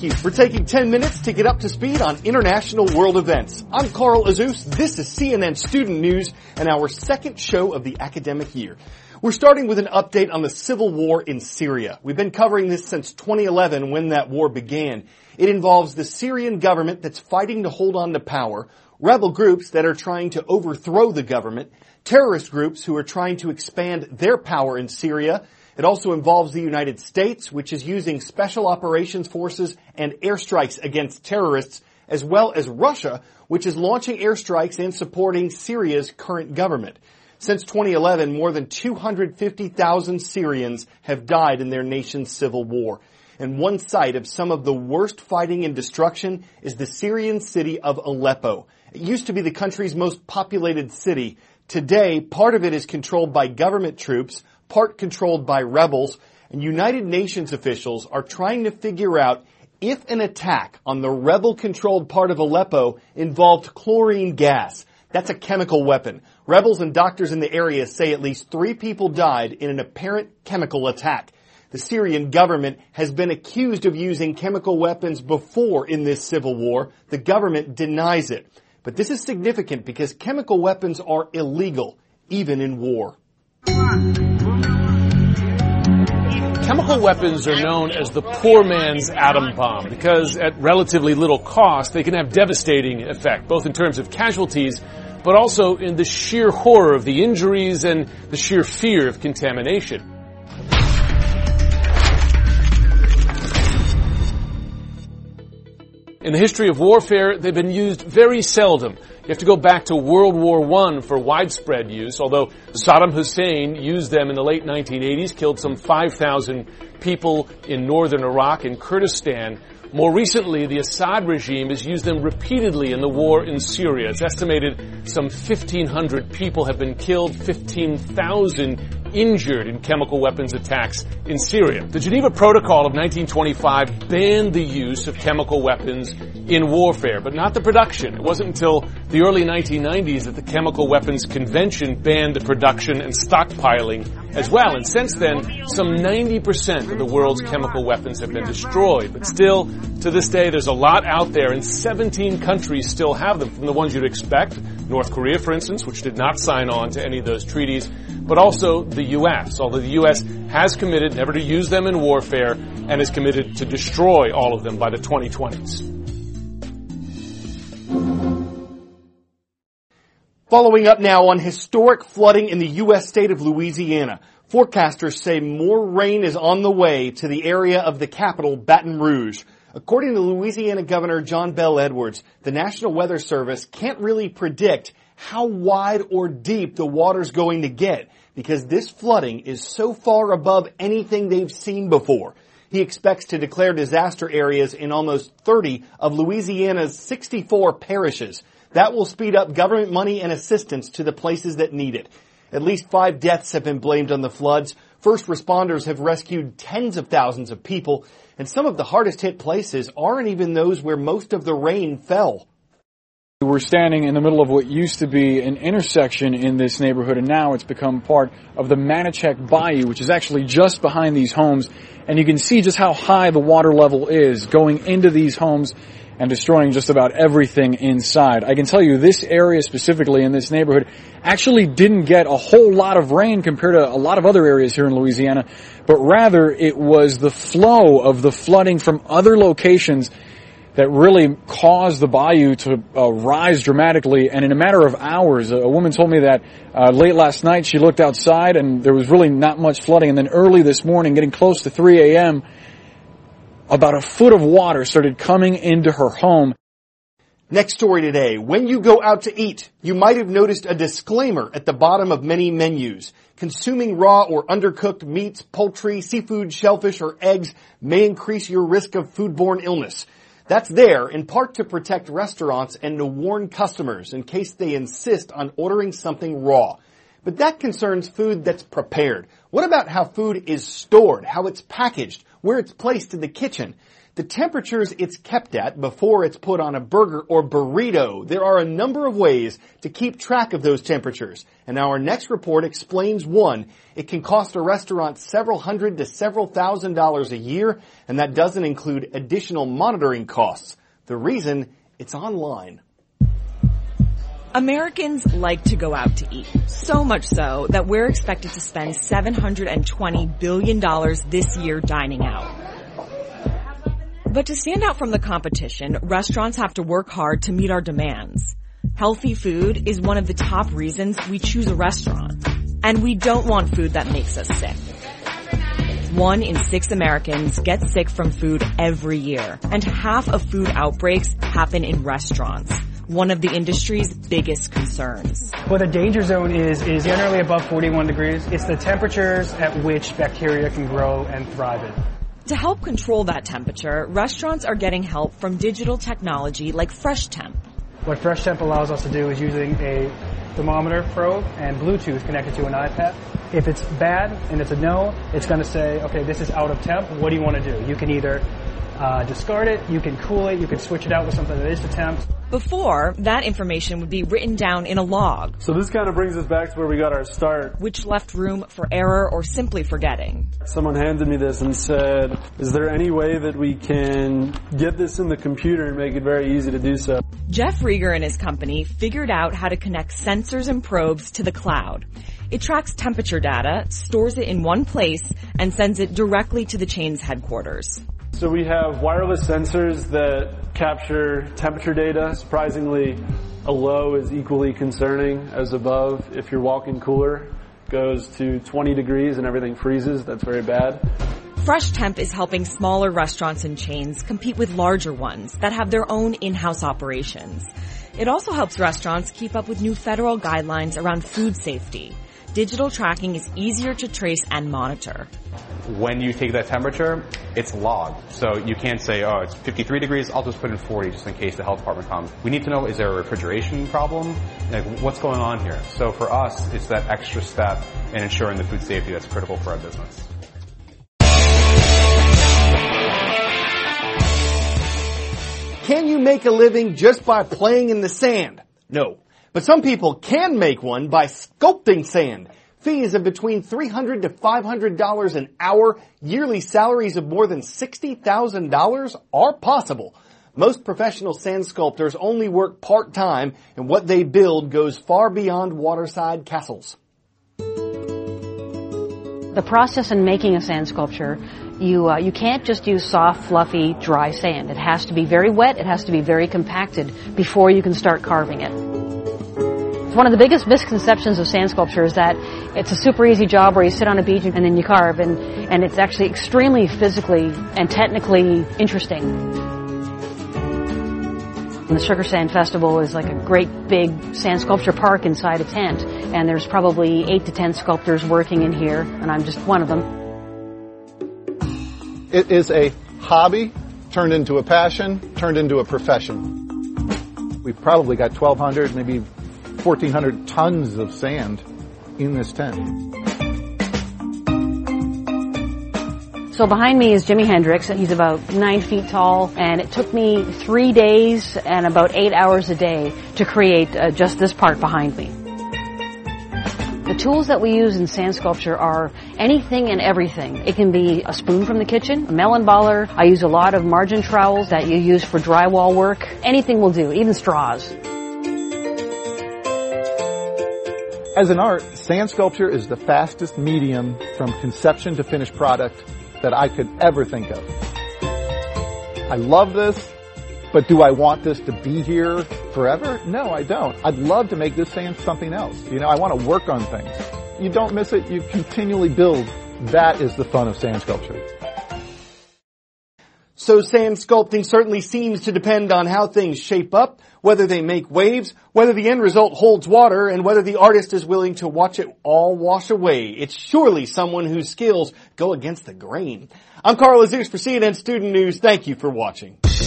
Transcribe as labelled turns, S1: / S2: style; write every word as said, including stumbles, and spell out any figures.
S1: Thank you for taking ten minutes to get up to speed on international world events. I'm Carl Azus. This is C N N Student News and our second show of the academic year. We're starting with an update on the civil war in Syria. We've been covering this since twenty eleven when that war began. It involves the Syrian government that's fighting to hold on to power, rebel groups that are trying to overthrow the government, terrorist groups who are trying to expand their power in Syria. It also involves the United States, which is using special operations forces and airstrikes against terrorists, as well as Russia, which is launching airstrikes and supporting Syria's current government. Since twenty eleven, more than two hundred fifty thousand Syrians have died in their nation's civil war. And one site of some of the worst fighting and destruction is the Syrian city of Aleppo. It used to be the country's most populated city. Today, part of it is controlled by government troops, part controlled by rebels, and United Nations officials are trying to figure out if an attack on the rebel-controlled part of Aleppo involved chlorine gas. That's a chemical weapon. Rebels and doctors in the area say at least three people died in an apparent chemical attack. The Syrian government has been accused of using chemical weapons before in this civil war. The government denies it. But this is significant because chemical weapons are illegal, even in war.
S2: Chemical weapons are known as the poor man's atom bomb because at relatively little cost, they can have devastating effect, both in terms of casualties, but also in the sheer horror of the injuries and the sheer fear of contamination. In the history of warfare, they've been used very seldom. You have to go back to World War One for widespread use, although Saddam Hussein used them in the late nineteen eighties, killed some five thousand people in northern Iraq and Kurdistan. More recently, the Assad regime has used them repeatedly in the war in Syria. It's estimated some fifteen hundred people have been killed, fifteen thousand injured in chemical weapons attacks in Syria. The Geneva Protocol of nineteen twenty-five banned the use of chemical weapons in warfare, but not the production. It wasn't until the early nineteen nineties that the Chemical Weapons Convention banned the production and stockpiling as well. And since then, some ninety percent of the world's chemical weapons have been destroyed. But still, to this day, there's a lot out there, and seventeen countries still have them, from the ones you'd expect, North Korea, for instance, which did not sign on to any of those treaties, but also the U S, although the U S has committed never to use them in warfare and is committed to destroy all of them by the twenty twenties.
S1: Following up now on historic flooding in the U S state of Louisiana. Forecasters say more rain is on the way to the area of the capital, Baton Rouge. According to Louisiana Governor John Bel Edwards, the National Weather Service can't really predict how wide or deep the water's going to get because this flooding is so far above anything they've seen before. He expects to declare disaster areas in almost thirty of Louisiana's sixty-four parishes. That will speed up government money and assistance to the places that need it. At least five deaths have been blamed on the floods. First responders have rescued tens of thousands of people, and some of the hardest hit places aren't even those where most of the rain fell.
S3: We're standing in the middle of what used to be an intersection in this neighborhood, and now it's become part of the Manichac Bayou, which is actually just behind these homes. And you can see just how high the water level is going into these homes and destroying just about everything inside. I can tell you this area specifically in this neighborhood actually didn't get a whole lot of rain compared to a lot of other areas here in Louisiana, but rather it was the flow of the flooding from other locations that really caused the bayou to uh, rise dramatically. And in a matter of hours, a woman told me that uh, late last night she looked outside and there was really not much flooding. And then early this morning, getting close to three a.m., about a foot of water started coming into her home.
S1: Next story today. When you go out to eat, you might have noticed a disclaimer at the bottom of many menus. Consuming raw or undercooked meats, poultry, seafood, shellfish, or eggs may increase your risk of foodborne illness. That's there in part to protect restaurants and to warn customers in case they insist on ordering something raw. But that concerns food that's prepared. What about how food is stored, how it's packaged, where it's placed in the kitchen? the temperatures it's kept at before it's put on a burger or burrito. There are a number of ways to keep track of those temperatures, and our next report explains one. It can cost a restaurant several hundred to several thousand dollars a year, and that doesn't include additional monitoring costs. The reason? It's online.
S4: Americans like to go out to eat, so much so that we're expected to spend seven hundred twenty billion dollars this year dining out. But to stand out from the competition, restaurants have to work hard to meet our demands. Healthy food is one of the top reasons we choose a restaurant. And we don't want food that makes us sick. One in six Americans get sick from food every year, and half of food outbreaks happen in restaurants, one of the industry's biggest concerns.
S5: What the danger zone is, is generally above forty-one degrees. It's the temperatures at which bacteria can grow and thrive in.
S4: To help control that temperature, restaurants are getting help from digital technology like FreshTemp.
S5: What FreshTemp allows us to do is using a thermometer probe and Bluetooth connected to an iPad. If it's bad and it's a no, it's going to say, okay, this is out of temp. What do you want to do? You can either uh, discard it, you can cool it, you can switch it out with something that is the temp.
S4: Before, that information would be written down in a log.
S6: So this kind of brings us back to where we got our start.
S4: Which left room for error or simply forgetting.
S6: Someone handed me this and said, is there any way that we can get this in the computer and make it very easy to do so?
S4: Jeff Rieger and his company figured out how to connect sensors and probes to the cloud. It tracks temperature data, stores it in one place, and sends it directly to the chain's headquarters.
S6: So we have wireless sensors that capture temperature data. Surprisingly, a low is equally concerning as above. If your walk-in cooler goes to twenty degrees and everything freezes, that's very bad.
S4: FreshTemp is helping smaller restaurants and chains compete with larger ones that have their own in-house operations. It also helps restaurants keep up with new federal guidelines around food safety. Digital tracking is easier to trace and monitor.
S7: When you take that temperature, it's logged. So you can't say, oh, it's fifty-three degrees, I'll just put in forty just in case the health department comes. We need to know, is there a refrigeration problem? Like, what's going on here? So for us, it's that extra step in ensuring the food safety that's critical for our business.
S1: Can you make a living just by playing in the sand? No. But some people can make one by sculpting sand. Fees of between three hundred dollars to five hundred dollars an hour, yearly salaries of more than sixty thousand dollars are possible. Most professional sand sculptors only work part-time, and what they build goes far beyond waterside castles.
S8: The process in making a sand sculpture, you uh, you can't just use soft, fluffy, dry sand. It has to be very wet, it has to be very compacted before you can start carving it. One of the biggest misconceptions of sand sculpture is that it's a super easy job where you sit on a beach and then you carve, and, and it's actually extremely physically and technically interesting. And the Sugar Sand Festival is like a great big sand sculpture park inside a tent, and there's probably eight to ten sculptors working in here, and I'm just one of them.
S9: It is a hobby turned into a passion, turned into a profession. We've probably got twelve hundred, maybe fourteen hundred tons of sand in this tent.
S8: So behind me is Jimi Hendrix, and he's about nine feet tall, and it took me three days and about eight hours a day to create uh, just this part behind me. The tools that we use in sand sculpture are anything and everything. It can be a spoon from the kitchen, a melon baller. I use a lot of margin trowels that you use for drywall work. Anything will do, even straws.
S9: As an art, sand sculpture is the fastest medium from conception to finished product that I could ever think of. I love this, but do I want this to be here forever? No, I don't. I'd love to make this sand something else. You know, I want to work on things. You don't miss it, you continually build. That is the fun of sand sculpture.
S1: So sand sculpting certainly seems to depend on how things shape up, whether they make waves, whether the end result holds water, and whether the artist is willing to watch it all wash away. It's surely someone whose skills go against the grain. I'm Carl Azuz for C N N Student News. Thank you for watching.